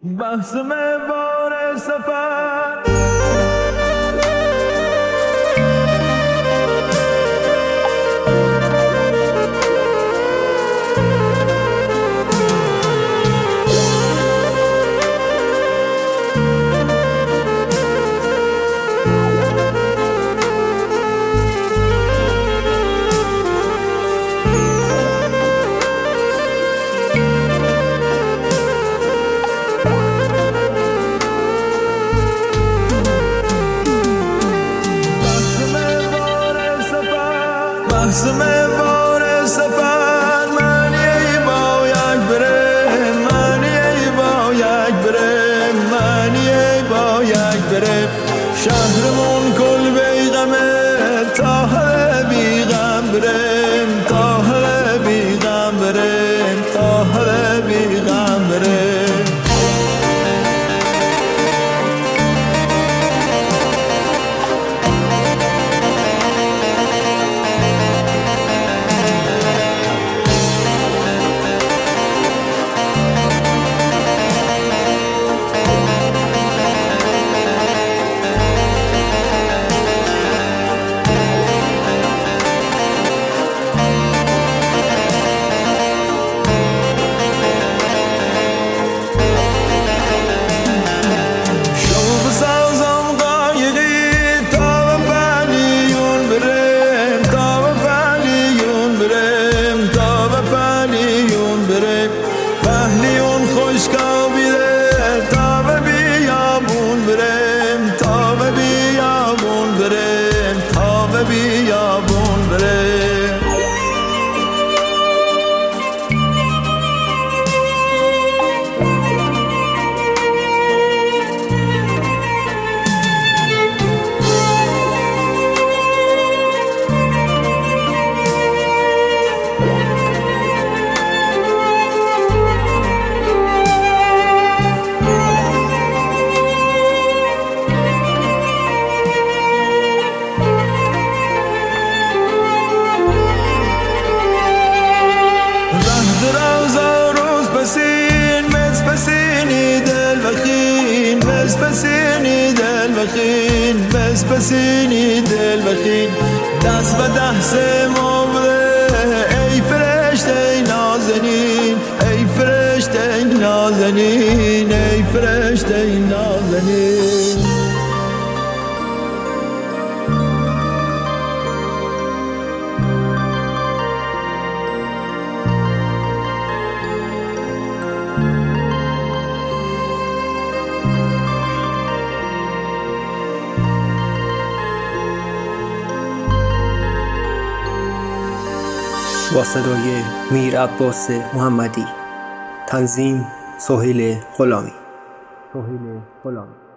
بحث بار سفر بحث بار سفر معنی باید بره معنی باید بره معنی باید بره شهرمون کل بیغمه تا هر بیغم برم تا هر بیغم برم تا هر بیغم برم بیابون بره بس بسینی دل بخین دست به دست ما بده ای فرشته نازنین ای فرشته نازنین ای فرشته نازنین با صدای میر عباس محمدی، تنظیم سهیل غلامی.